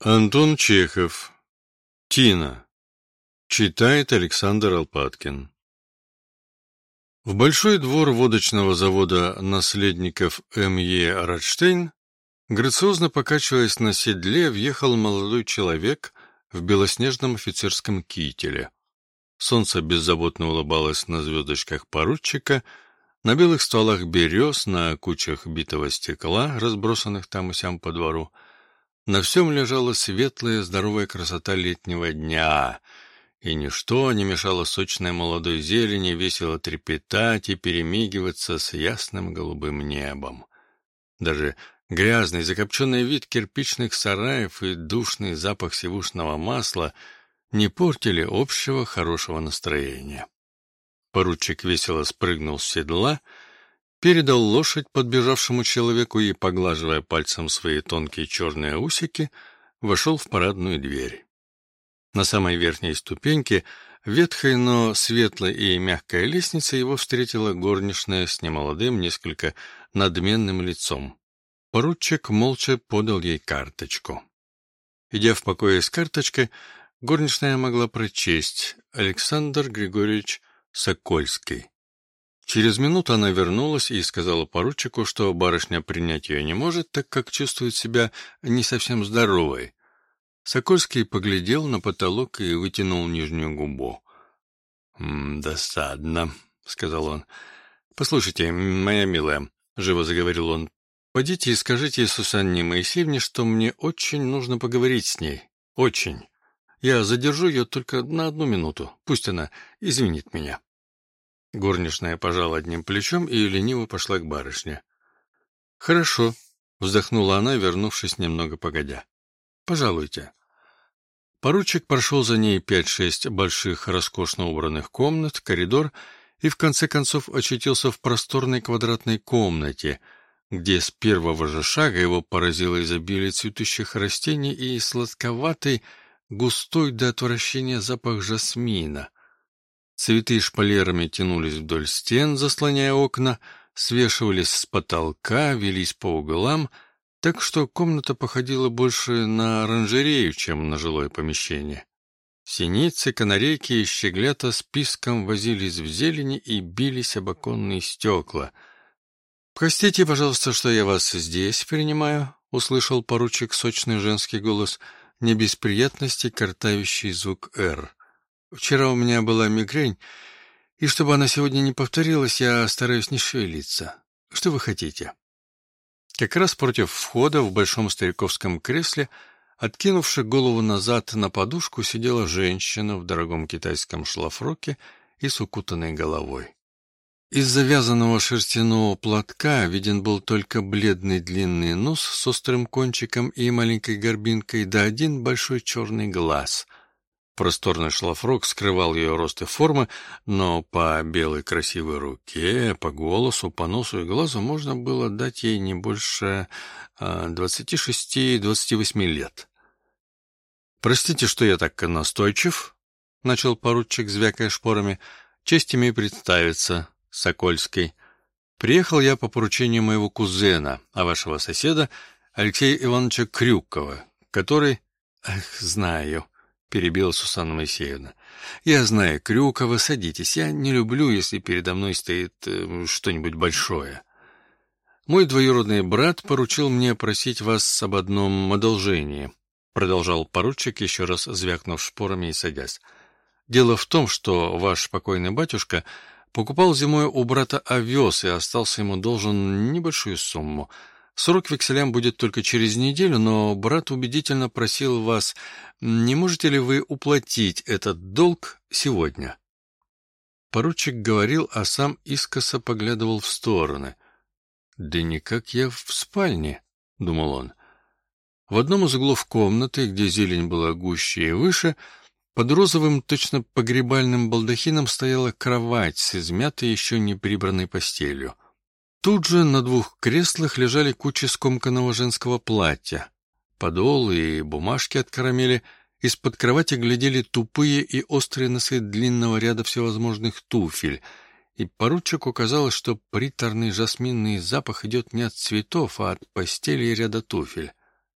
Антон Чехов. Тина. Читает Александр Алпаткин. В большой двор водочного завода наследников М.Е. Радштейн, грациозно покачиваясь на седле, въехал молодой человек в белоснежном офицерском кителе. Солнце беззаботно улыбалось на звездочках поручика, на белых стволах берез, на кучах битого стекла, разбросанных там и сям по двору. На всем лежала светлая, здоровая красота летнего дня, и ничто не мешало сочной молодой зелени весело трепетать и перемигиваться с ясным голубым небом. Даже грязный, закопченный вид кирпичных сараев и душный запах сивушного масла не портили общего хорошего настроения. Поручик весело спрыгнул с седла, передал лошадь подбежавшему человеку и, поглаживая пальцем свои тонкие черные усики, вошел в парадную дверь. На самой верхней ступеньке, ветхой, но светлой и мягкой лестнице, его встретила горничная с немолодым, несколько надменным лицом. Поручик молча подал ей карточку. Идя в покое с карточкой, горничная могла прочесть: Александр Григорьевич Сокольский. Через минуту она вернулась и сказала поручику, что барышня принять ее не может, так как чувствует себя не совсем здоровой. Сокольский поглядел на потолок и вытянул нижнюю губу. «Досадно», — сказал он. «Послушайте, моя милая», — живо заговорил он, — «подите и скажите Сусанне Моисеевне, что мне очень нужно поговорить с ней. Очень. Я задержу ее только на 1 минуту. Пусть она извинит меня». Горничная пожала одним плечом и лениво пошла к барышне. «Хорошо», — вздохнула она, вернувшись немного погодя. «Пожалуйте». Поручик прошел за ней 5-6 больших, роскошно убранных комнат, коридор и в конце концов очутился в просторной квадратной комнате, где с первого же шага его поразило изобилие цветущих растений и сладковатый, густой до отвращения запах жасмина. Цветы шпалерами тянулись вдоль стен, заслоняя окна, свешивались с потолка, велись по углам, так что комната походила больше на оранжерею, чем на жилое помещение. Синицы, канарейки и щеглята с писком возились в зелени и бились об оконные стекла. «Простите, пожалуйста, что я вас здесь принимаю», — услышал поручик сочный женский голос, не без приятности картавящий звук «Р». «Вчера у меня была мигрень, и чтобы она сегодня не повторилась, я стараюсь не шевелиться. Что вы хотите?» Как раз против входа в большом стариковском кресле, откинувши голову назад на подушку, сидела женщина в дорогом китайском шлафроке и с укутанной головой. Из завязанного шерстяного платка виден был только бледный длинный нос с острым кончиком и маленькой горбинкой, да один большой черный глаз. Просторный шлафрок скрывал ее рост и формы, но по белой красивой руке, по голосу, по носу и глазу можно было дать ей не больше 26-28 лет. «Простите, что я так настойчив», — начал поручик, звякая шпорами. «Честь имею представиться, Сокольский. Приехал я по поручению моего кузена, а вашего соседа, Алексея Ивановича Крюкова, который...» «Ах, знаю», — перебила Сусанна Моисеевна. «Я знаю Крюкова, садитесь. Я не люблю, если передо мной стоит что-нибудь большое. Мой двоюродный брат поручил мне просить вас об одном одолжении», — продолжал поручик, еще раз звякнув шпорами и садясь. «Дело в том, что ваш покойный батюшка покупал зимой у брата овес и остался ему должен небольшую сумму. Срок векселям будет только через неделю, но брат убедительно просил вас, не можете ли вы уплатить этот долг сегодня?» Поручик говорил, а сам искоса поглядывал в стороны. «Да никак я в спальне», — думал он. В одном из углов комнаты, где зелень была гуще и выше, под розовым, точно погребальным балдахином стояла кровать с измятой, еще не прибранной постелью. Тут же на 2 креслах лежали кучи скомканного женского платья. Подол и бумажки от карамели. Из-под кровати глядели тупые и острые носы длинного ряда всевозможных туфель, и поручику казалось, что приторный жасминный запах идет не от цветов, а от постели и ряда туфель.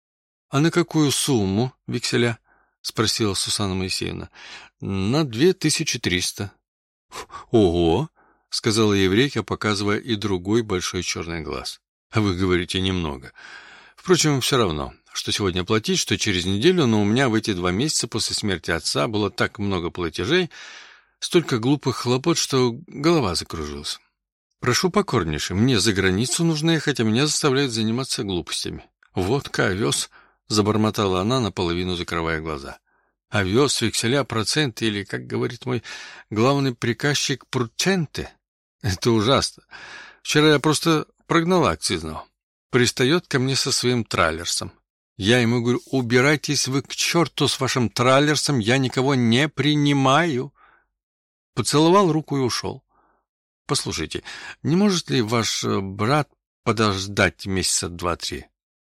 «А на какую сумму векселя?» — спросила Сусанна Моисеевна. «На 2300». «Ого!» — сказала еврейка, показывая и другой большой черный глаз. «А вы говорите немного. Впрочем, все равно, что сегодня платить, что через неделю, но у меня в эти 2 месяца после смерти отца было так много платежей, столько глупых хлопот, что голова закружилась. Прошу покорнейше, мне за границу нужно ехать, а меня заставляют заниматься глупостями. Водка, овес», — забормотала она, наполовину закрывая глаза. «Овес, векселя, проценты или, как говорит мой главный приказчик, проценты. Это ужасно. Вчера я просто прогнала акцизного. Пристает ко мне со своим траллерсом. Я ему говорю: убирайтесь вы к черту с вашим траллерсом, я никого не принимаю». Поцеловал руку и ушел. «Послушайте, не может ли ваш брат подождать месяца 2-3?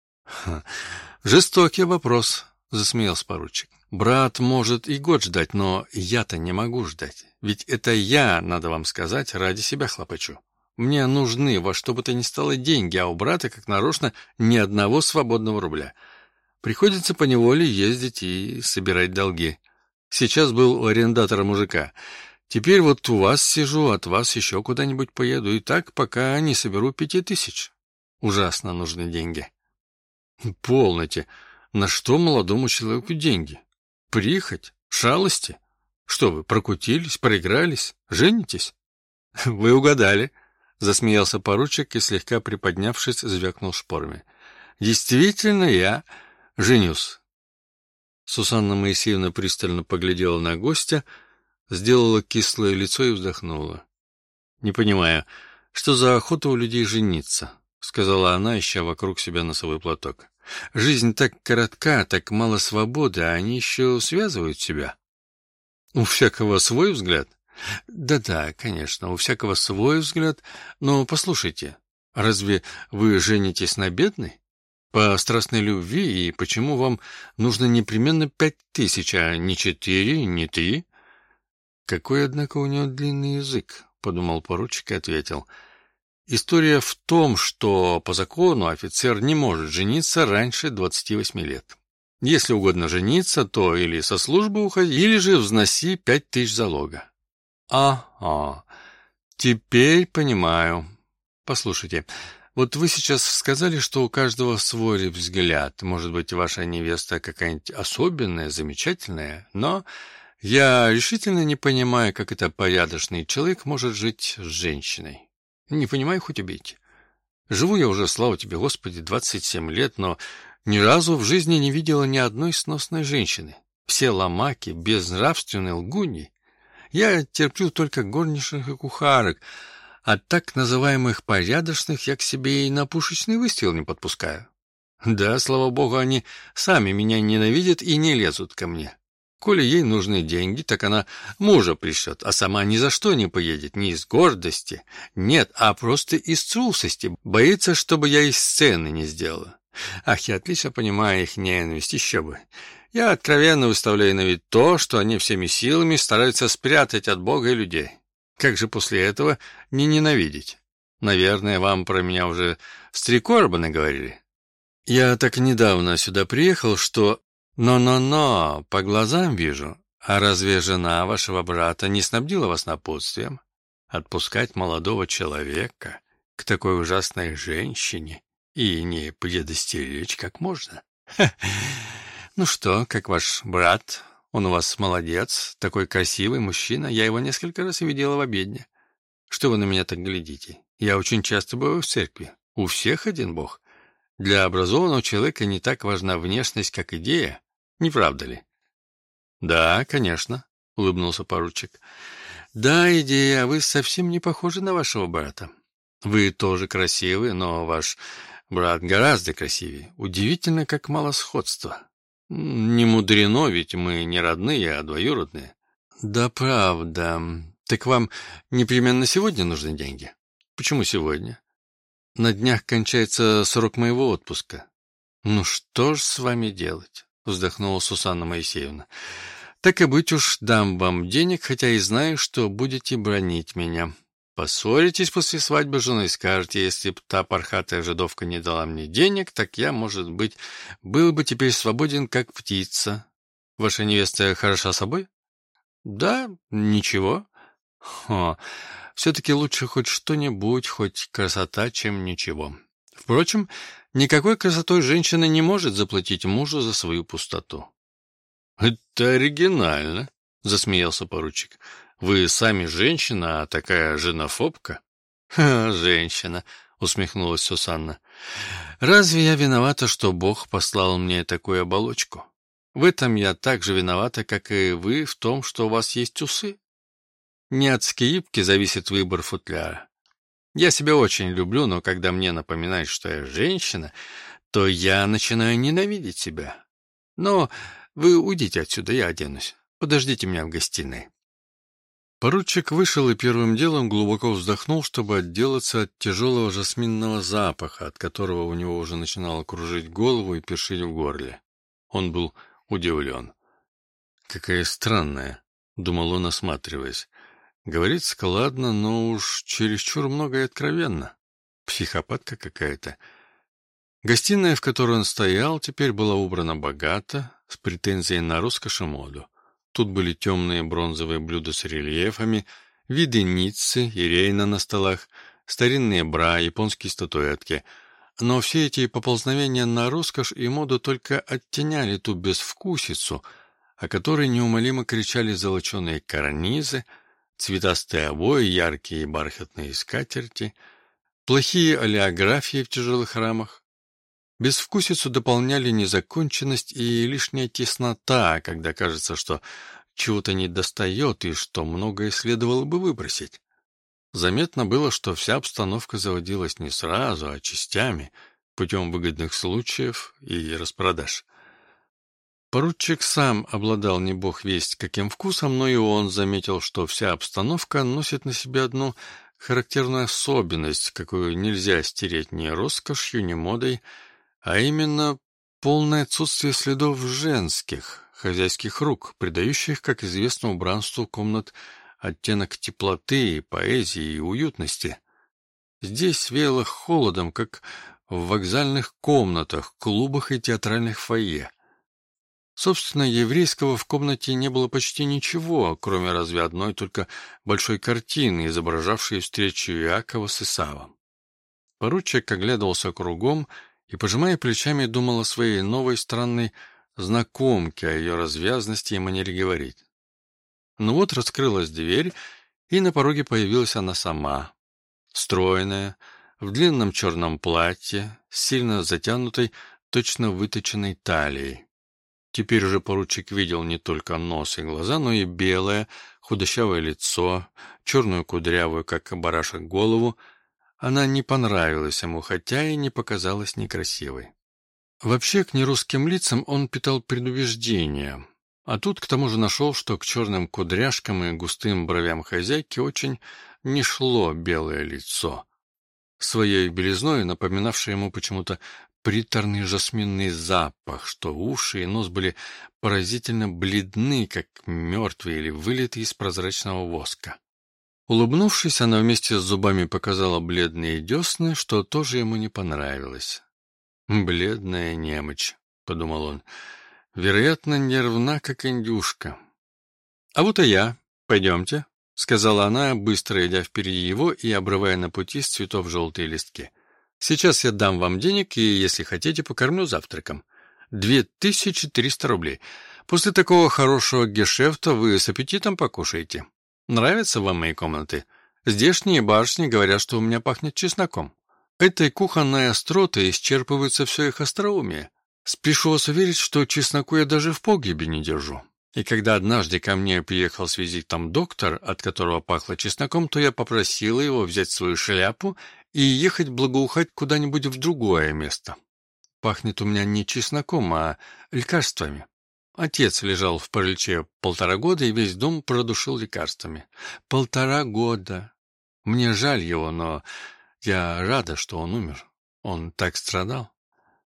«Жестокий вопрос», — засмеялся поручик. «Брат может и год ждать, но я-то не могу ждать. Ведь это я, надо вам сказать, ради себя хлопочу. Мне нужны во что бы то ни стало деньги, а у брата, как нарочно, ни одного свободного рубля. Приходится поневоле ездить и собирать долги. Сейчас был у арендатора мужика. Теперь вот у вас сижу, от вас еще куда-нибудь поеду, и так, пока не соберу 5000. Ужасно нужны деньги». «Полноте. На что молодому человеку деньги? Прихоть? Шалости? Что вы, прокутились, проигрались? Женитесь?» «Вы угадали», — засмеялся поручик и, слегка приподнявшись, звякнул шпорами. «Действительно, я женюсь». Сусанна Моисеевна пристально поглядела на гостя, сделала кислое лицо и вздохнула. «Не понимаю, что за охота у людей жениться?» — сказала она, ища вокруг себя носовой платок. «Жизнь так коротка, так мало свободы, а они еще связывают себя». «У всякого свой взгляд?» «Да-да, конечно, у всякого свой взгляд. Но послушайте, разве вы женитесь на бедной? По страстной любви, и почему вам нужно непременно 5000, а не 4, не 3? «Какой, однако, у него длинный язык», — подумал поручик и ответил. «История в том, что по закону офицер не может жениться раньше 28 лет. Если угодно жениться, то или со службы уходи, или же взноси 5000 залога». «Ага, теперь понимаю. Послушайте, вот вы сейчас сказали, что у каждого свой взгляд. Может быть, ваша невеста какая-нибудь особенная, замечательная, но я решительно не понимаю, как это порядочный человек может жить с женщиной. Не понимаю, хоть убейте. Живу я уже, слава тебе, Господи, 27 лет, но ни разу в жизни не видела ни одной сносной женщины. Все ломаки, безнравственные лгуньи. Я терплю только горничных и кухарок, а так называемых порядочных я к себе и на пушечный выстрел не подпускаю. Да, слава богу, они сами меня ненавидят и не лезут ко мне. Коли ей нужны деньги, так она мужа пришлет, а сама ни за что не поедет, не из гордости. Нет, а просто из трусости. Боится, чтобы я и сцены не сделала. Ах, я отлично понимаю их ненависть, еще бы. Я откровенно выставляю на вид то, что они всеми силами стараются спрятать от Бога и людей. Как же после этого не ненавидеть? Наверное, вам про меня уже с 3 короба наговорили. Я так недавно сюда приехал, что... Но, по глазам вижу. А разве жена вашего брата не снабдила вас напутствием? Отпускать молодого человека к такой ужасной женщине и не предостеречь как можно? Ха. Ну что, как ваш брат? Он у вас молодец, такой красивый мужчина. Я его несколько раз видела в обедне. Что вы на меня так глядите? Я очень часто бываю в церкви. У всех один Бог. Для образованного человека не так важна внешность, как идея. Не правда ли? Да, конечно, улыбнулся поручик. Да, идея, а вы совсем не похожи на вашего брата. Вы тоже красивы, но ваш брат гораздо красивее. Удивительно, как мало сходства. Не мудрено, ведь мы не родные, а двоюродные. Да, правда. Так вам непременно сегодня нужны деньги? Почему сегодня? На днях кончается срок моего отпуска. Ну что ж с вами делать? Вздохнула Сусанна Моисеевна. Так и быть уж, дам вам денег, хотя и знаю, что будете бранить меня. Поссоритесь после свадьбы с женой, скажете, если б та пархатая жидовка не дала мне денег, так я, может быть, был бы теперь свободен, как птица. Ваша невеста хороша собой? Да, ничего. Хо, все-таки лучше хоть что-нибудь, хоть красота, чем ничего. Впрочем, никакой красотой женщина не может заплатить мужу за свою пустоту. «Это оригинально», — засмеялся поручик. «Вы сами женщина, а такая женофобка?» «Ха, женщина», — усмехнулась Сусанна. «Разве я виновата, что Бог послал мне такую оболочку? В этом я так же виновата, как и вы в том, что у вас есть усы. Не от скрипки зависит выбор футляра. Я себя очень люблю, но когда мне напоминают, что я женщина, то я начинаю ненавидеть себя. Но вы уйдите отсюда, я оденусь. Подождите меня в гостиной». Поручик вышел и первым делом глубоко вздохнул, чтобы отделаться от тяжелого жасминного запаха, от которого у него уже начинало кружить голову и першить в горле. Он был удивлен. «Какая странная», — думал он, осматриваясь. «Говорит складно, но уж чересчур много и откровенно. Психопатка какая-то». Гостиная, в которой он стоял, теперь была убрана богато, с претензией на роскошь и моду. Тут были темные бронзовые блюда с рельефами, виды Ниццы и Рейна на столах, старинные бра, японские статуэтки. Но все эти поползновения на роскошь и моду только оттеняли ту безвкусицу, о которой неумолимо кричали золоченые карнизы, цветастые обои, яркие бархатные скатерти, плохие олеографии в тяжелых рамах. Безвкусицу дополняли незаконченность и лишняя теснота, когда кажется, что чего-то недостает и что многое следовало бы выбросить. Заметно было, что вся обстановка заводилась не сразу, а частями, путем выгодных случаев и распродаж. Поручик сам обладал не бог весть каким вкусом, но и он заметил, что вся обстановка носит на себе одну характерную особенность, какую нельзя стереть ни роскошью, ни модой, а именно полное отсутствие следов женских, хозяйских рук, придающих, как известно, убранству комнат оттенок теплоты, поэзии и уютности. Здесь веяло холодом, как в вокзальных комнатах, клубах и театральных фойе. Собственно, еврейского в комнате не было почти ничего, кроме разве одной только большой картины, изображавшей встречу Иакова с Исавом. Поручик оглядывался кругом и, пожимая плечами, думал о своей новой странной знакомке, о ее развязности и манере говорить. Но вот раскрылась дверь, и на пороге появилась она сама, стройная, в длинном черном платье, сильно затянутой, точно выточенной талией. Теперь уже поручик видел не только нос и глаза, но и белое, худощавое лицо, черную кудрявую, как барашек, голову. Она не понравилась ему, хотя и не показалась некрасивой. Вообще, к нерусским лицам он питал предубеждения, а тут к тому же нашел, что к черным кудряшкам и густым бровям хозяйки очень не шло белое лицо, своей белизной напоминавшее ему почему-то приторный жасминный запах, что уши и нос были поразительно бледны, как мертвые или вылитые из прозрачного воска. Улыбнувшись, она вместе с зубами показала бледные десны, что тоже ему не понравилось. «Бледная немочь», — подумал он, — «вероятно, нервна, как индюшка». «А вот и я. Пойдемте», — сказала она, быстро идя впереди его и обрывая на пути с цветов желтые листки. «Сейчас я дам вам денег и, если хотите, покормлю завтраком. 2300 рублей. После такого хорошего гешефта вы с аппетитом покушаете. Нравятся вам мои комнаты? Здешние барышни говорят, что у меня пахнет чесноком. Этой кухонной остротой исчерпывается все их остроумие. Спешу вас уверить, что чесноку я даже в погребе не держу. И когда однажды ко мне приехал с визитом доктор, от которого пахло чесноком, то я попросила его взять свою шляпу и ехать благоухать куда-нибудь в другое место. Пахнет у меня не чесноком, а лекарствами. Отец лежал в параличе 1,5 года, и весь дом продушил лекарствами. 1,5 года. Мне жаль его, но я рада, что он умер. Он так страдал».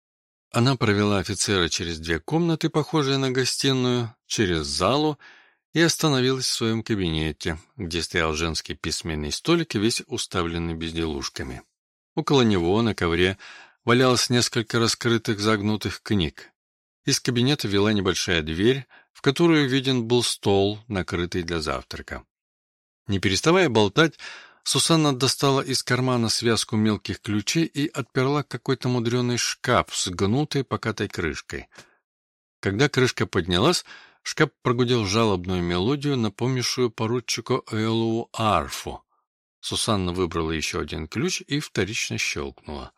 Она провела офицера через 2 комнаты, похожие на гостиную, через залу, и остановилась в своем кабинете, где стоял женский письменный столик, весь уставленный безделушками. Около него на ковре валялось несколько раскрытых загнутых книг. Из кабинета вела небольшая дверь, в которую виден был стол, накрытый для завтрака. Не переставая болтать, Сусанна достала из кармана связку мелких ключей и отперла какой-то мудреный шкаф с гнутой покатой крышкой. Когда крышка поднялась, шкаф прогудел жалобную мелодию, напомнившую поручику Эллу арфу. Сусанна выбрала еще один ключ и вторично щелкнула.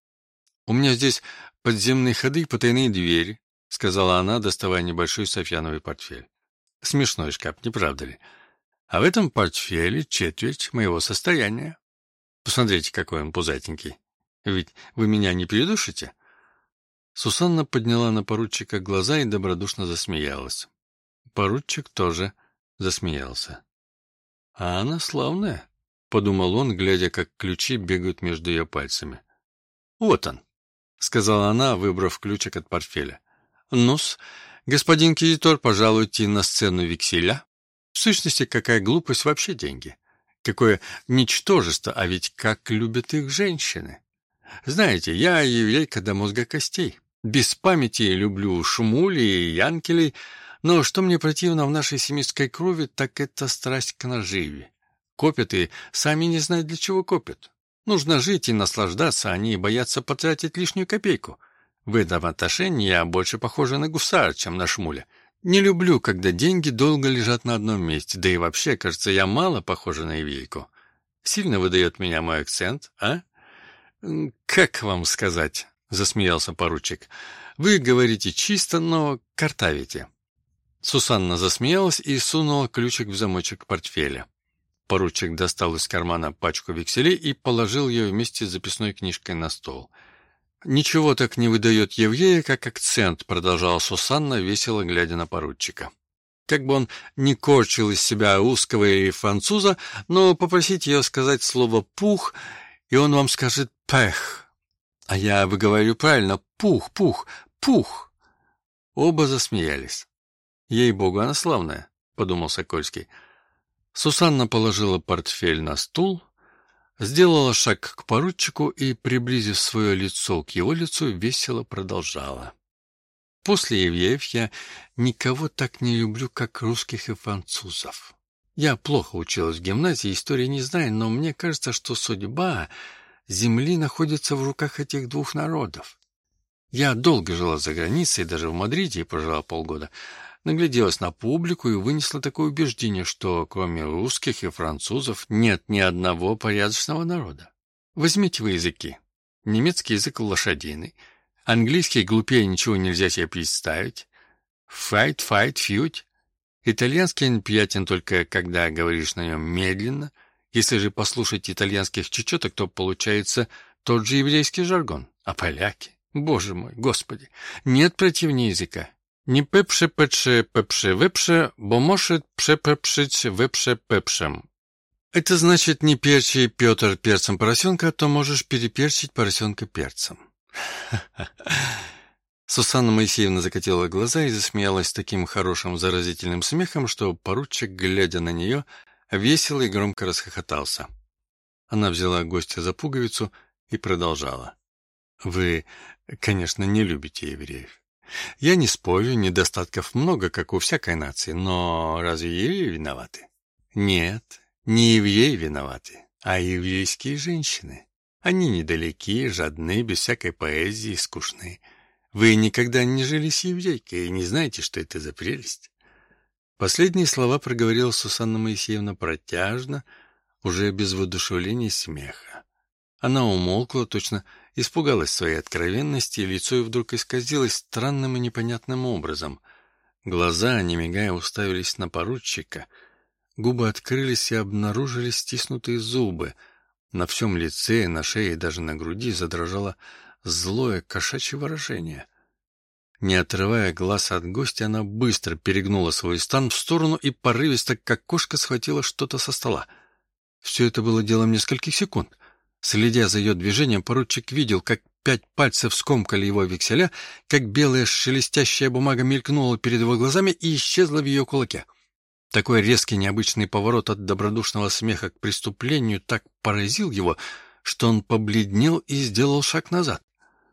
«У меня здесь подземные ходы и потайные двери», — сказала она, доставая небольшой софьяновый портфель. «Смешной шкаф, не правда ли? А в этом портфеле четверть моего состояния. Посмотрите, какой он пузатенький. Ведь вы меня не передушите?» Сусанна подняла на поручика глаза и добродушно засмеялась. Поручик тоже засмеялся. «А она славная», — подумал он, глядя, как ключи бегают между ее пальцами. «Вот он», — сказала она, выбрав ключик от портфеля. «Ну-с, господин кредитор, пожалуйте на сцену векселя. В сущности, какая глупость вообще деньги. Какое ничтожество, а ведь как любят их женщины. Знаете, я еврейка до мозга костей. Без памяти люблю шмулей и янкелей, но что мне противно в нашей семитской крови, так это страсть к наживе. Копят и сами не знают, для чего копят. Нужно жить и наслаждаться, они боятся потратить лишнюю копейку. В этом отношении я больше похожа на гусара, чем на шмуля. Не люблю, когда деньги долго лежат на одном месте, да и вообще, кажется, я мало похожа на еврейку. Сильно выдает меня мой акцент, а? «Как вам сказать?» — засмеялся поручик. «Вы говорите чисто, но картавите». Сусанна засмеялась и сунула ключик в замочек портфеля. Поручик достал из кармана пачку векселей и положил ее вместе с записной книжкой на стол. «Ничего так не выдает еврея, как акцент», — продолжала Сусанна, весело глядя на поручика. «Как бы он ни корчил из себя русского или француза, но попросите ее сказать слово «пух», и он вам скажет «пэх». А я выговорю правильно «пух, пух, пух». Оба засмеялись. «Ей-богу, она славная», — подумал Сокольский. Сусанна положила портфель на стул, сделала шаг к поручику и, приблизив свое лицо к его лицу, весело продолжала. «После евреев я никого так не люблю, как русских и французов. Я плохо училась в гимназии, истории не знаю, но мне кажется, что судьба земли находится в руках этих двух народов. Я долго жила за границей, даже в Мадриде и прожила полгода, нагляделась на публику и вынесла такое убеждение, что кроме русских и французов нет ни одного порядочного народа. Возьмите вы языки. Немецкий язык лошадиный, английский глупее ничего нельзя себе представить. Fight, feud. Итальянский неприятен только когда говоришь на нем медленно. Если же послушать итальянских чечеток, то получается тот же еврейский жаргон. А поляки? Боже мой, Господи! Нет противнее языка. Не пепше, пепше, пепше, вепше, бо может пшепепшить вепше пепшем. Это значит, не перчи, Петр, перцем поросенка, а то можешь переперчить поросенка перцем. Сусанна Моисеевна закатила глаза и засмеялась таким хорошим заразительным смехом, что поручик, глядя на нее, весело и громко расхохотался. Она взяла гостя за пуговицу и продолжала. «Вы, конечно, не любите евреев. Я не спорю, недостатков много, как у всякой нации, но разве евреи виноваты? Нет, не евреи виноваты, а еврейские женщины. Они недалекие, жадны, без всякой поэзии, скучны. Вы никогда не жили с еврейкой и не знаете, что это за прелесть». Последние слова проговорила Сусанна Моисеевна протяжно, уже без воодушевления и смеха. Она умолкла, точно испугалась своей откровенности, и лицо ее вдруг исказилось странным и непонятным образом. Глаза, не мигая, уставились на поручика. Губы открылись и обнаружили стиснутые зубы. На всем лице, на шее и даже на груди задрожало злое кошачье выражение. Не отрывая глаз от гостя, она быстро перегнула свой стан в сторону и порывисто, как кошка, схватила что-то со стола. Все это было делом нескольких секунд. Следя за ее движением, поручик видел, как 5 пальцев скомкали его векселя, как белая шелестящая бумага мелькнула перед его глазами и исчезла в ее кулаке. Такой резкий необычный поворот от добродушного смеха к преступлению так поразил его, что он побледнел и сделал шаг назад.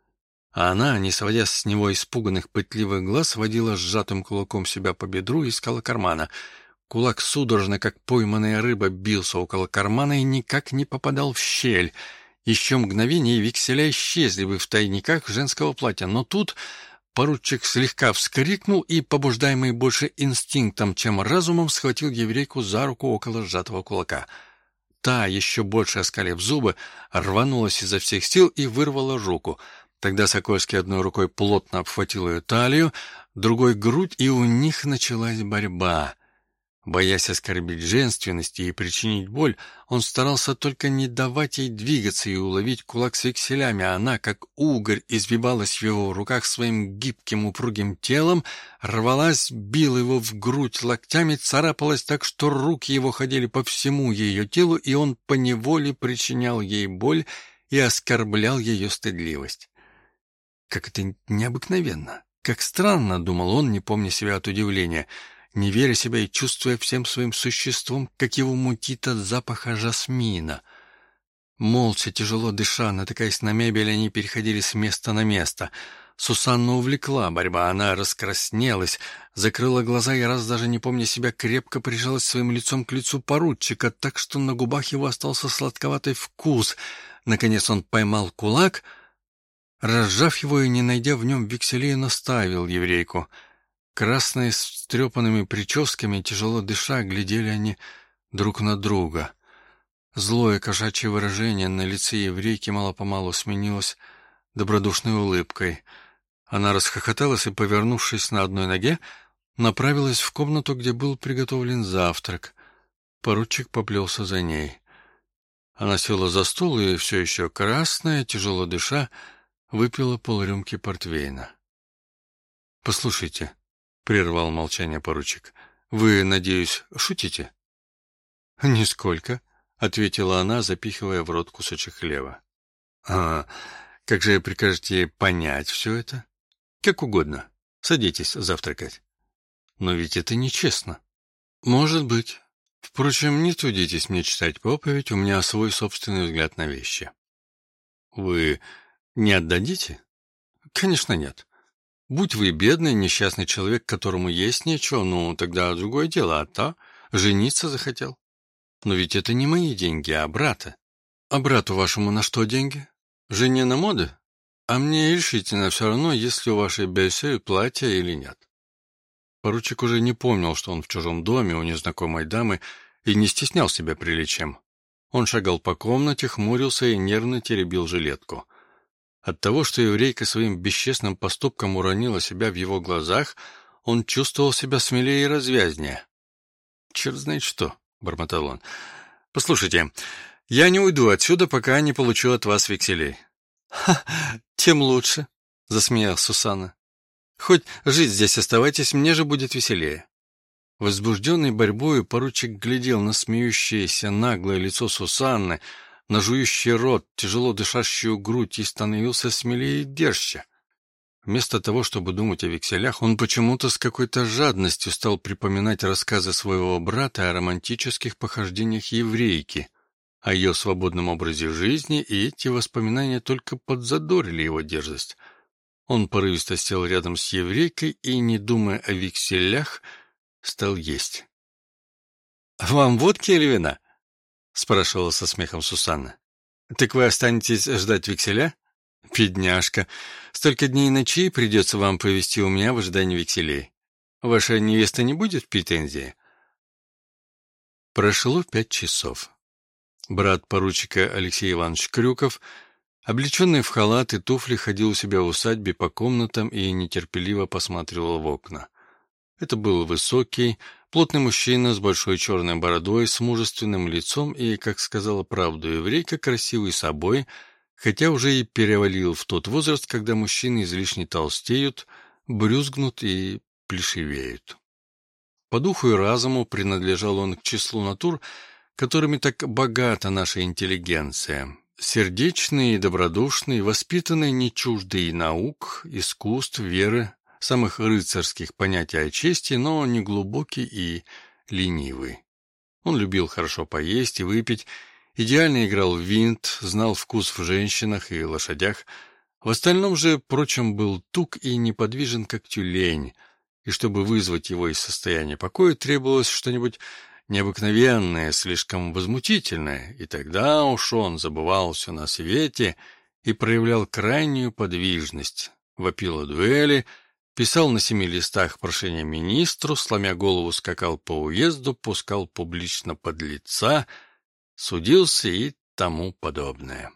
А она, не сводя с него испуганных пытливых глаз, водила сжатым кулаком себя по бедру и искала кармана. Кулак судорожно, как пойманная рыба, бился около кармана и никак не попадал в щель. Еще мгновение, и векселя исчезли бы в тайниках женского платья, но тут поручик слегка вскрикнул и, побуждаемый больше инстинктом, чем разумом, схватил еврейку за руку около сжатого кулака. Та, еще больше оскалив зубы, рванулась изо всех сил и вырвала руку. Тогда Сокольский одной рукой плотно обхватил ее талию, другой — грудь, и у них началась борьба. Боясь оскорбить женственность и причинить боль, он старался только не давать ей двигаться и уловить кулак с векселями, а она, как угорь, извивалась в его руках своим гибким упругим телом, рвалась, била его в грудь локтями, царапалась так, что руки его ходили по всему ее телу, и он поневоле причинял ей боль и оскорблял ее стыдливость. Как это необыкновенно! Как странно, — думал он, не помня себя от удивления, — не веря себя и чувствуя всем своим существом, как его мутит от запаха жасмина. Молча, тяжело дыша, натыкаясь на мебель, они переходили с места на место. Сусанну увлекла борьба, она раскраснелась, закрыла глаза и, раз даже не помня себя, крепко прижалась своим лицом к лицу поручика, так что на губах его остался сладковатый вкус. Наконец он поймал кулак, разжав его и, не найдя в нем векселей, наставил еврейку. Красные с встрепанными прическами, тяжело дыша, глядели они друг на друга. Злое кошачье выражение на лице еврейки мало-помалу сменилось добродушной улыбкой. Она расхохоталась и, повернувшись на одной ноге, направилась в комнату, где был приготовлен завтрак. Поручик поплелся за ней. Она села за стол и, все еще красная, тяжело дыша, выпила полрюмки портвейна. — Послушайте, — прервал молчание поручик, — вы, надеюсь, шутите? — Нисколько, — ответила она, запихивая в рот кусочек хлеба. — А как же прикажете понять все это? — Как угодно. Садитесь завтракать. — Но ведь это нечестно. — Может быть. Впрочем, не трудитесь мне читать проповедь, у меня свой собственный взгляд на вещи. — Вы не отдадите? — Конечно, нет. Будь вы бедный, несчастный человек, которому есть нечего, ну, тогда другое дело, а то жениться захотел. Но ведь это не мои деньги, а брата. А брату вашему на что деньги? Жене на моды? А мне решительно все равно, есть ли у вашей Бельсею платье или нет. Поручик уже не помнил, что он в чужом доме у незнакомой дамы, и не стеснял себя приличием. Он шагал по комнате, хмурился и нервно теребил жилетку. От того, что еврейка своим бесчестным поступком уронила себя в его глазах, он чувствовал себя смелее и развязнее. «Черт знает что», — бормотал он. «Послушайте, я не уйду отсюда, пока не получу от вас векселей». «Ха, тем лучше», — засмеялась Сусанна. «Хоть жить здесь оставайтесь, мне же будет веселее». Возбужденный борьбою, поручик глядел на смеющееся наглое лицо Сусанны, на жующий рот, тяжело дышащую грудь и становился смелее и дерзче. Вместо того, чтобы думать о векселях, он почему-то с какой-то жадностью стал припоминать рассказы своего брата о романтических похождениях еврейки, о ее свободном образе жизни, и эти воспоминания только подзадорили его дерзость. Он порывисто сел рядом с еврейкой и, не думая о векселях, стал есть. «Вам водки или вина?» — спрашивала со смехом Сусанна. «Так вы останетесь ждать векселя? Бедняжка, столько дней и ночей придется вам провести у меня в ожидании векселей. Ваша невеста не будет в претензии?» Прошло 5 часов. Брат поручика Алексей Иванович Крюков, облеченный в халат и туфли, ходил у себя в усадьбе по комнатам и нетерпеливо посматривал в окна. Это был высокий, плотный мужчина с большой черной бородой, с мужественным лицом и, как сказала правду еврейка, красивый собой, хотя уже и перевалил в тот возраст, когда мужчины излишне толстеют, брюзгнут и плешивеют. По духу и разуму принадлежал он к числу натур, которыми так богата наша интеллигенция. Сердечный и добродушный, воспитанный, не чуждый наук, искусств, веры, самых рыцарских понятий о чести, но не глубокий и ленивый. Он любил хорошо поесть и выпить, идеально играл в винт, знал вкус в женщинах и лошадях. В остальном же, впрочем, был туг и неподвижен, как тюлень, и чтобы вызвать его из состояния покоя, требовалось что-нибудь необыкновенное, слишком возмутительное, и тогда уж он забывал все на свете и проявлял крайнюю подвижность, вопил о дуэли, писал на 7 листах прошение министру, сломя голову, скакал по уезду, пускал публично подлеца, судился и тому подобное.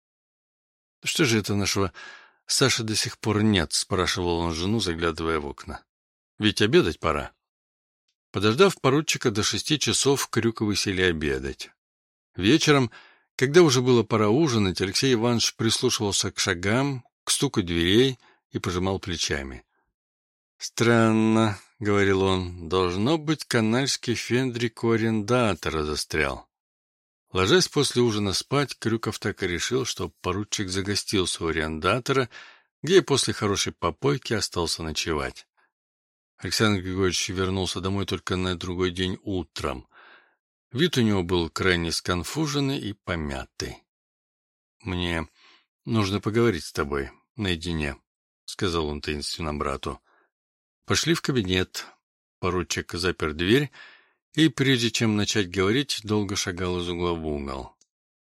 «Что же это нашего Саши до сих пор нет?» — спрашивал он жену, заглядывая в окна. «Ведь обедать пора». Подождав поручика до 6 часов, Крюковы сели обедать. Вечером, когда уже было пора ужинать, Алексей Иванович прислушивался к шагам, к стуку дверей и пожимал плечами. «Странно», — говорил он, — «должно быть, канальский фендрик у арендатора застрял». Ложась после ужина спать, Крюков так и решил, что поручик загостился у арендатора, где после хорошей попойки остался ночевать. Александр Григорьевич вернулся домой только на другой день утром. Вид у него был крайне сконфуженный и помятый. «Мне нужно поговорить с тобой наедине», — сказал он таинственно брату. Пошли в кабинет. Поручик запер дверь и, прежде чем начать говорить, долго шагал из угла в угол.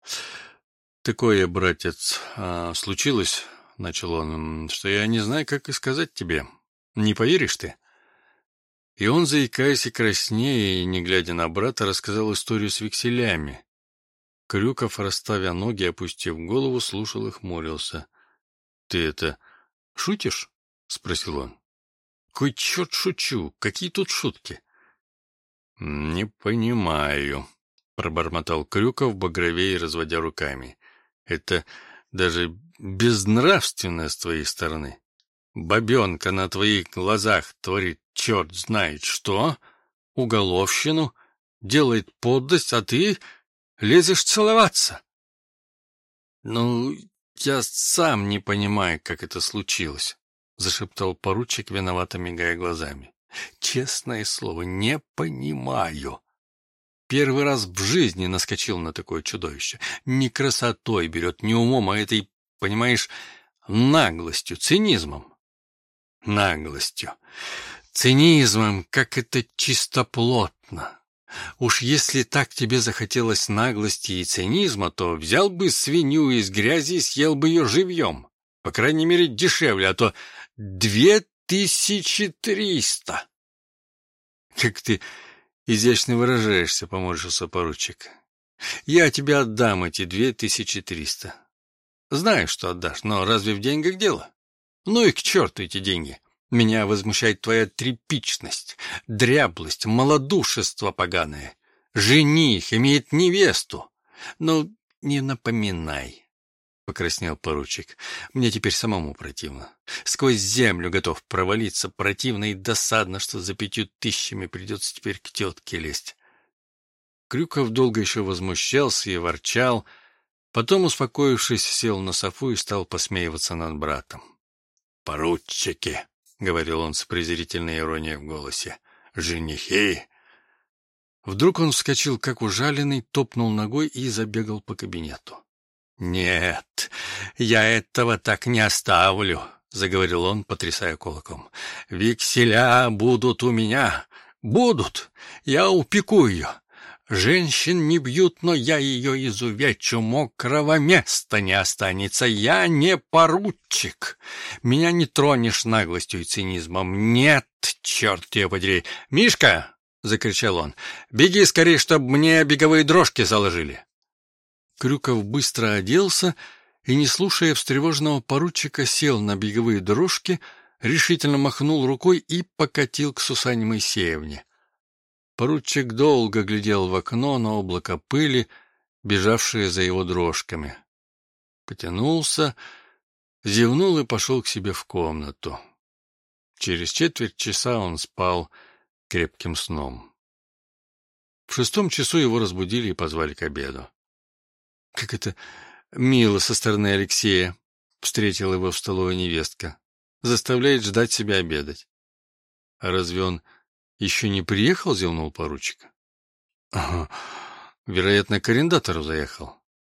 «Такое, братец, случилось, — начал он, — что я не знаю, как и сказать тебе. Не поверишь ты?» И он, заикаясь и краснея, и не глядя на брата, рассказал историю с векселями. Крюков, расставя ноги, опустив голову, слушал и хмурился. «Ты это шутишь?» — спросил он. «Кой черт шучу? Какие тут шутки?» «Не понимаю», — пробормотал Крюков, багровее, разводя руками. «Это даже безнравственно с твоей стороны. Бабенка на твоих глазах творит черт знает что, уголовщину, делает подлость, а ты лезешь целоваться». «Ну, я сам не понимаю, как это случилось», — зашептал поручик, виновато мигая глазами. «Честное слово, не понимаю. Первый раз в жизни наскочил на такое чудовище. Не красотой берет, не умом, а этой, понимаешь, наглостью, цинизмом. Наглостью, цинизмом, как это чистоплотно. Уж если так тебе захотелось наглости и цинизма, то взял бы свинью из грязи и съел бы ее живьем. По крайней мере, дешевле, а то 2300. Как ты изящно выражаешься, — поморщился поручик. Я тебе отдам эти 2300. Знаю, что отдашь, но разве в деньгах дело? Ну и к черту эти деньги. Меня возмущает твоя тряпичность, дряблость, малодушество поганое. Жених имеет невесту. Но не напоминай, — покраснел поручик. Мне теперь самому противно. Сквозь землю готов провалиться, противно и досадно, что за 5000 придется теперь к тетке лезть. Крюков долго еще возмущался и ворчал, потом, успокоившись, сел на софу и стал посмеиваться над братом. «Поручики», — говорил он с презрительной иронией в голосе, — «женихи». Вдруг он вскочил, как ужаленный, топнул ногой и забегал по кабинету. «Нет, я этого так не оставлю», — заговорил он, потрясая кулаком. «Векселя будут у меня. Будут. Я упеку ее. Женщин не бьют, но я ее изувечу, мокрого места не останется. Я не поручик. Меня не тронешь наглостью и цинизмом. Нет, черт ее подери. Мишка!» — закричал он. «Беги скорее, чтобы мне беговые дрожки заложили». Крюков быстро оделся и, не слушая встревоженного поручика, сел на беговые дрожки, решительно махнул рукой и покатил к Сусанне Моисеевне. Поручик долго глядел в окно на облако пыли, бежавшее за его дрожками. Потянулся, зевнул и пошел к себе в комнату. Через четверть часа он спал крепким сном. В 6 часу его разбудили и позвали к обеду. «Как это мило со стороны Алексея», — встретила его в столовой невестка. «Заставляет ждать себя обедать». «А разве он «Еще не приехал?» — зевнул поручик. «Ага, вероятно, к арендатору заехал».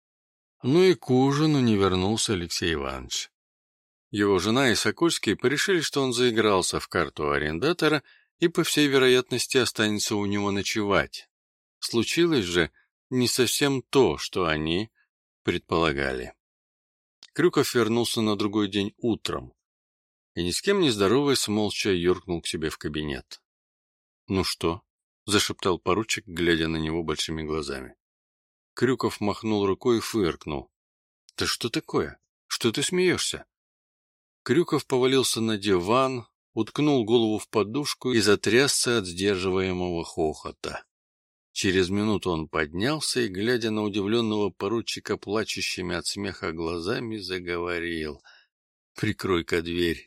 Ну и к ужину не вернулся Алексей Иванович. Его жена и Сокольский порешили, что он заигрался в карту арендатора и, по всей вероятности, останется у него ночевать. Случилось же не совсем то, что они предполагали. Крюков вернулся на другой день утром и, ни с кем не здороваясь, молча юркнул к себе в кабинет. «Ну что?» — зашептал поручик, глядя на него большими глазами. Крюков махнул рукой и фыркнул. «Да что такое? Что ты смеешься?» Крюков повалился на диван, уткнул голову в подушку и затрясся от сдерживаемого хохота. Через минуту он поднялся и, глядя на удивленного поручика плачущими от смеха глазами, заговорил. «Прикрой-ка дверь».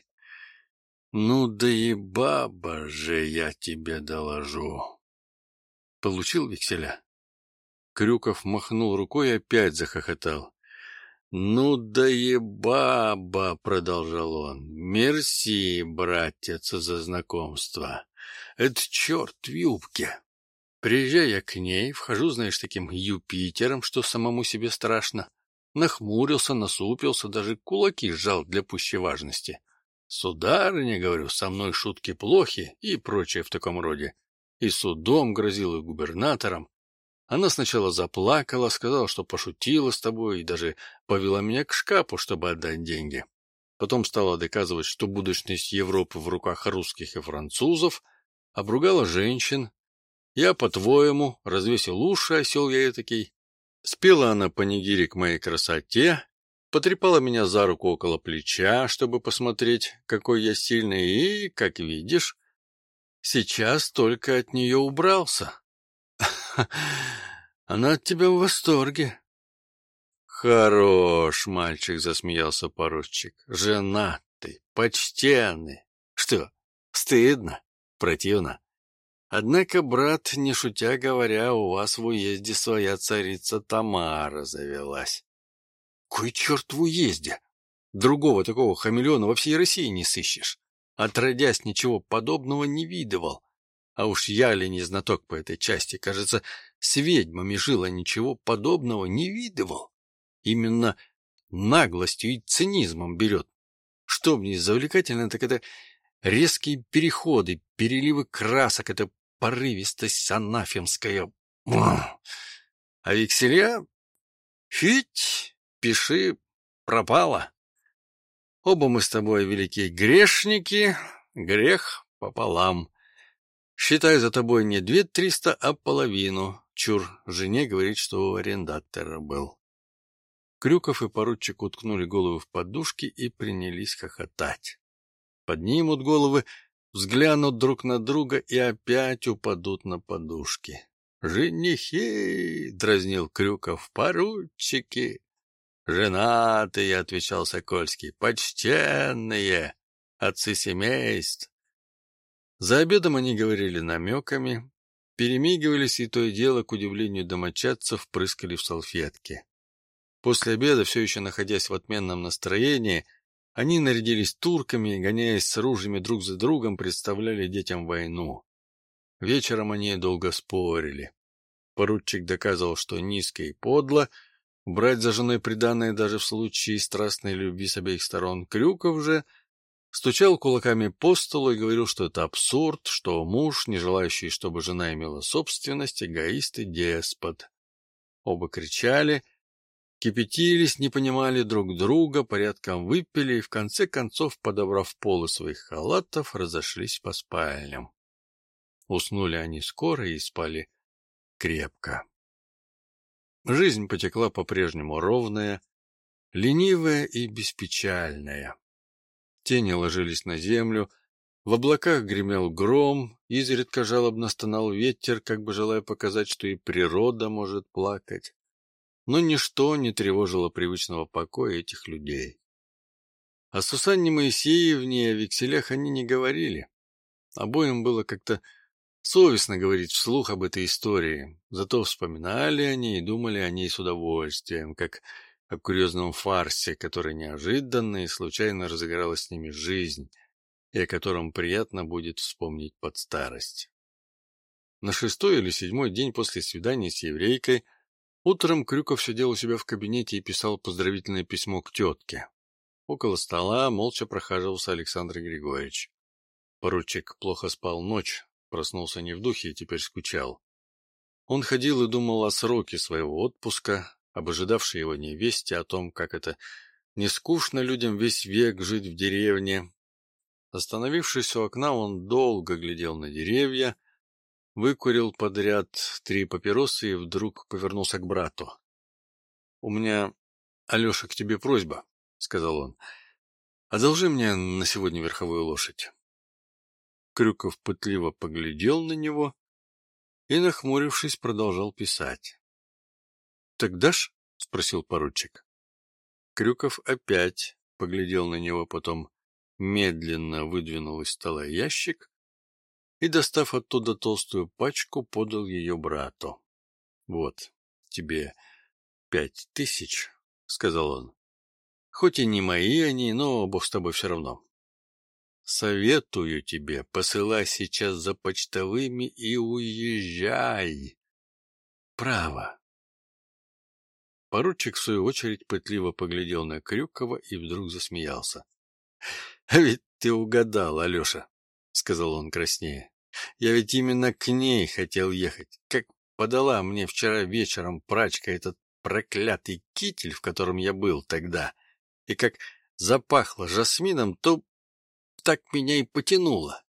«Ну да и баба же, я тебе доложу». «Получил векселя?» Крюков махнул рукой и опять захохотал. «Ну да и баба», — продолжал он, — «мерси, братец, за знакомство. Это черт в юбке. Приезжаю я к ней, вхожу, знаешь, таким Юпитером, что самому себе страшно. Нахмурился, насупился, даже кулаки сжал для пущей важности. «Сударыня, — говорю, — со мной шутки плохи» и прочее в таком роде. И судом грозил, и губернатором. Она сначала заплакала, сказала, что пошутила с тобой, и даже повела меня к шкафу, чтобы отдать деньги. Потом стала доказывать, что будущность Европы в руках русских и французов, обругала женщин. Я, по-твоему, развесил уши, осел я этакий. Спела она панигирик моей красоте, потрепала меня за руку около плеча, чтобы посмотреть, какой я сильный, и, как видишь, сейчас только от нее убрался. Она от тебя в восторге. Хорош, мальчик, засмеялся поручик. Женатый, почтенный. Что, стыдно? Противно? Однако, брат, не шутя говоря, у вас в уезде своя царица Тамара завелась. Кой черт в уезде? Другого такого хамелеона во всей России не сыщешь. Отродясь, ничего подобного не видывал. А уж я ли не знаток по этой части, кажется, с ведьмами жил, а ничего подобного не видывал. Именно наглостью и цинизмом берет. Что в ней завлекательно, так это резкие переходы, переливы красок, это порывистость анафемская. А векселя? Фить, пиши, пропало. Оба мы с тобой великие грешники, грех пополам. Считай за тобой не 2300, а половину. Чур, жене говорит, что у арендатора был. Крюков и поручик уткнули головы в подушки и принялись хохотать. Поднимут головы, взглянут друг на друга и опять упадут на подушки. «Женихи!» — дразнил Крюков. «Поручики!» «Женатые!» — отвечал Сокольский. «Почтенные! Отцы семейств!» За обедом они говорили намеками, перемигивались и то и дело, к удивлению домочадцев, прыскали в салфетки. После обеда, все еще находясь в отменном настроении, они нарядились турками и, гоняясь с ружьями друг за другом, представляли детям войну. Вечером они долго спорили. Поручик доказывал, что низко и подло брать за женой приданое даже в случае страстной любви с обеих сторон. Крюков же стучал кулаками по столу и говорил, что это абсурд, что муж, не желающий, чтобы жена имела собственность, эгоист и деспот. Оба кричали, кипятились, не понимали друг друга, порядком выпили и, в конце концов, подобрав полы своих халатов, разошлись по спальням. Уснули они скоро и спали крепко. Жизнь потекла по-прежнему ровная, ленивая и беспечальная. Тени ложились на землю, в облаках гремел гром, изредка жалобно стонал ветер, как бы желая показать, что и природа может плакать. Но ничто не тревожило привычного покоя этих людей. О Сусанне Моисеевне и о векселях они не говорили. Обоим было как-то совестно говорить вслух об этой истории, зато вспоминали они и думали о ней с удовольствием, как о курьезном фарсе, который неожиданно и случайно разыграла с ними жизнь, и о котором приятно будет вспомнить под старость. На 6-й или 7-й день после свидания с еврейкой утром Крюков сидел у себя в кабинете и писал поздравительное письмо к тетке. Около стола молча прохаживался Александр Григорьевич. Поручик плохо спал ночь, проснулся не в духе и теперь скучал. Он ходил и думал о сроке своего отпуска, об ожидавшей его невесте, о том, как это не скучно людям весь век жить в деревне. Остановившись у окна, он долго глядел на деревья, выкурил подряд 3 папиросы и вдруг повернулся к брату. — У меня, Алеша, к тебе просьба, — сказал он. — Одолжи мне на сегодня верховую лошадь. Крюков пытливо поглядел на него и, нахмурившись, продолжал писать. — Так дашь? — спросил поручик. Крюков опять поглядел на него, потом медленно выдвинул из стола ящик и, достав оттуда толстую пачку, подал ее брату. — Вот тебе 5000, — сказал он. — Хоть и не мои они, но бог с тобой все равно. Советую тебе, посылай сейчас за почтовыми и уезжай. Право. Поручик, в свою очередь, пытливо поглядел на Крюкова и вдруг засмеялся. — А ведь ты угадал, Алеша, — сказал он краснея. — Я ведь именно к ней хотел ехать. Как подала мне вчера вечером прачка этот проклятый китель, в котором я был тогда, и как запахло жасмином, то так меня и потянуло.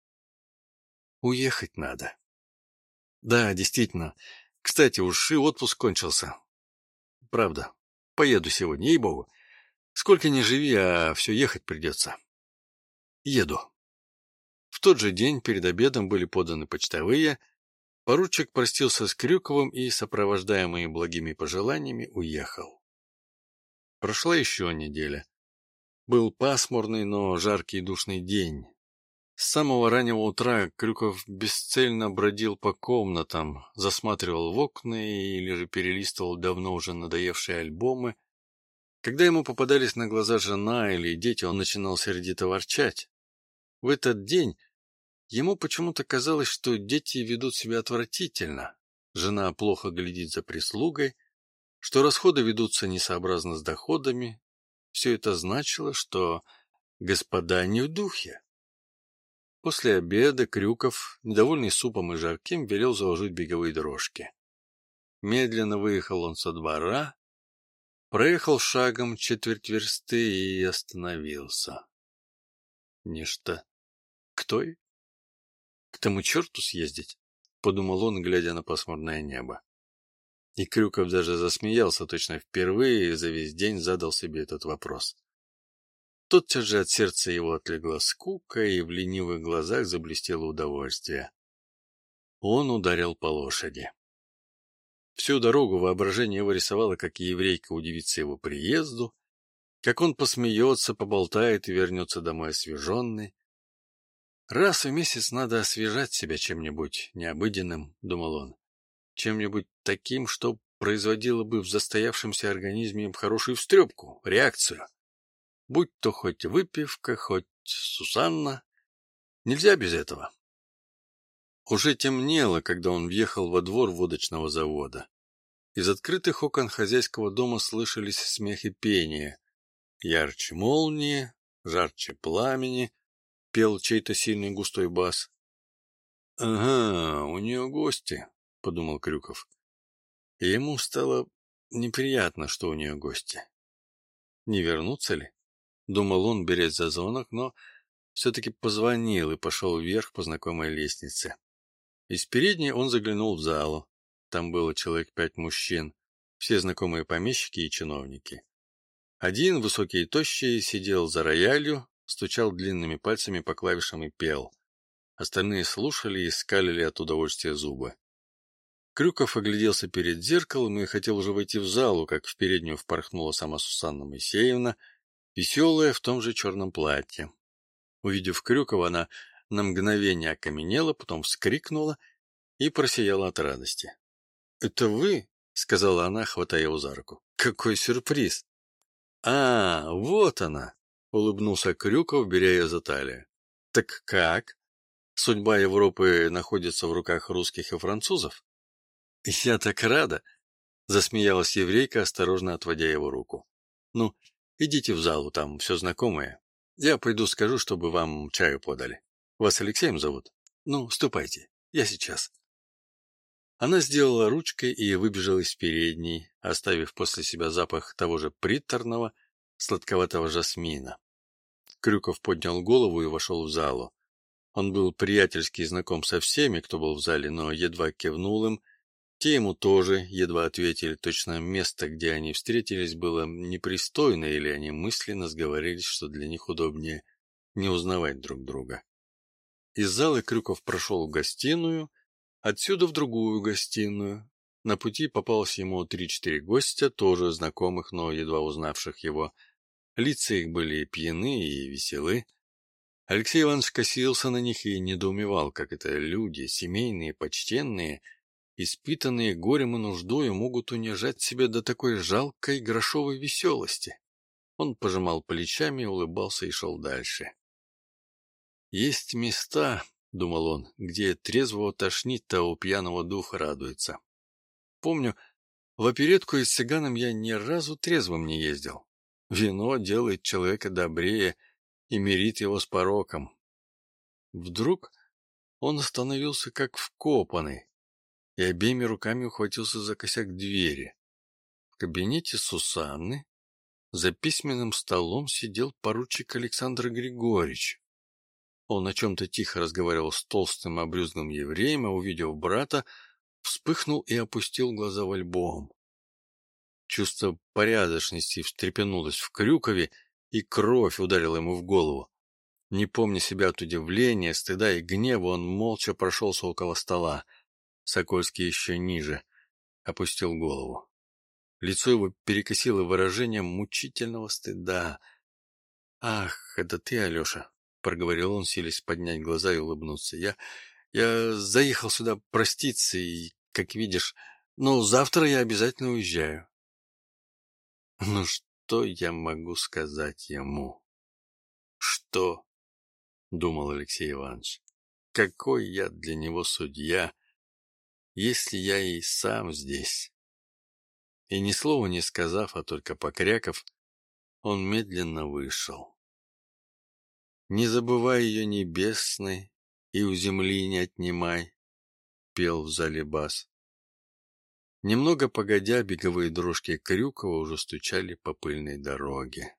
Уехать надо. Да, действительно. Кстати, уж и отпуск кончился. Правда. Поеду сегодня, ей-богу. Сколько ни живи, а все ехать придется. Еду. В тот же день перед обедом были поданы почтовые. Поручик простился с Крюковым и, сопровождаемый благими пожеланиями, уехал. Прошла еще неделя. Был пасмурный, но жаркий и душный день. С самого раннего утра Крюков бесцельно бродил по комнатам, засматривал в окна или же перелистывал давно уже надоевшие альбомы. Когда ему попадались на глаза жена или дети, он начинал сердито ворчать. В этот день ему почему-то казалось, что дети ведут себя отвратительно, жена плохо глядит за прислугой, что расходы ведутся несообразно с доходами. Все это значило, что господа не в духе. После обеда Крюков, недовольный супом и жарким, велел заложить беговые дорожки. Медленно выехал он со двора, проехал шагом 1/4 версты и остановился. Нечто к той? К тому черту съездить, — подумал он, глядя на пасмурное небо. И Крюков даже засмеялся, точно впервые за весь день задал себе этот вопрос. Тотчас же от сердца его отлегла скука, и в ленивых глазах заблестело удовольствие. Он ударил по лошади. Всю дорогу воображение его рисовало, как еврейка удивится его приезду, как он посмеется, поболтает и вернется домой освеженный. «Раз в месяц надо освежать себя чем-нибудь необыденным», — думал он, — «чем-нибудь таким, что производило бы в застоявшемся организме хорошую встрепку, реакцию. Будь то хоть выпивка, хоть Сусанна. Нельзя без этого». Уже темнело, когда он въехал во двор водочного завода. Из открытых окон хозяйского дома слышались смех и пение. Ярче молнии, жарче пламени, пел чей-то сильный густой бас. — Ага, у нее гости, — подумал Крюков. И ему стало неприятно, что у нее гости. Не вернутся ли? — думал он, берясь за звонок, но все-таки позвонил и пошел вверх по знакомой лестнице. Из передней он заглянул в залу. Там было человек 5 мужчин, все знакомые помещики и чиновники. Один, высокий и тощий, сидел за роялью, стучал длинными пальцами по клавишам и пел. Остальные слушали и скалили от удовольствия зубы. Крюков огляделся перед зеркалом и хотел уже войти в залу, как в переднюю впорхнула сама Сусанна Моисеевна, веселая в том же черном платье. Увидев Крюкова, она на мгновение окаменела, потом вскрикнула и просияла от радости. — Это вы? — сказала она, хватая его за руку. — Какой сюрприз! — А, вот она! — улыбнулся Крюков, беря ее за талию. — Так как? судьба Европы находится в руках русских и французов? Я так рада, засмеялась еврейка, осторожно отводя его руку. Ну, идите в залу, там все знакомое. Я пойду скажу, чтобы вам чаю подали. Вас Алексеем зовут? Ну, ступайте, я сейчас. Она сделала ручкой и выбежала из передней, оставив после себя запах того же приторного, сладковатого жасмина. Крюков поднял голову и вошел в залу. Он был приятельски знаком со всеми, кто был в зале, но едва кивнул им. Те ему тоже едва ответили, точно место, где они встретились, было непристойно, или они мысленно сговорились, что для них удобнее не узнавать друг друга. Из зала Крюков прошел в гостиную, отсюда в другую гостиную. На пути попалось ему 3-4 гостя, тоже знакомых, но едва узнавших его. Лица их были пьяны и веселы. Алексей Иванович косился на них и недоумевал, как это люди, семейные, почтенные, испытанные горем и нуждою, могут унижать себя до такой жалкой грошовой веселости. Он пожимал плечами, улыбался и шел дальше. «Есть места, — думал он, — где трезвого тошнит, а у пьяного дух радуется. Помню, в оперетку и с цыганом я ни разу трезвым не ездил. Вино делает человека добрее и мирит его с пороком. Вдруг он остановился как вкопанный и обеими руками ухватился за косяк двери. В кабинете Сусанны за письменным столом сидел поручик Александр Григорьевич. Он о чем-то тихо разговаривал с толстым обрюзглым евреем, а, увидев брата, вспыхнул и опустил глаза в альбом. Чувство порядочности встрепенулось в Крюкове, и кровь ударила ему в голову. Не помня себя от удивления, стыда и гнева, он молча прошелся около стола. Сокольский еще ниже опустил голову. Лицо его перекосило выражением мучительного стыда. — Ах, это ты, Алеша! — проговорил он, силясь поднять глаза и улыбнуться. Я заехал сюда проститься и, как видишь, но завтра я обязательно уезжаю. Ну что я могу сказать ему? Что? — думал Алексей Иванович. Какой я для него судья, если я и сам здесь? И ни слова не сказав, а только покряков, он медленно вышел. «Не забывай ее небесной и у земли не отнимай», — пел в зале бас. Немного погодя, беговые дрожки Крюкова уже стучали по пыльной дороге.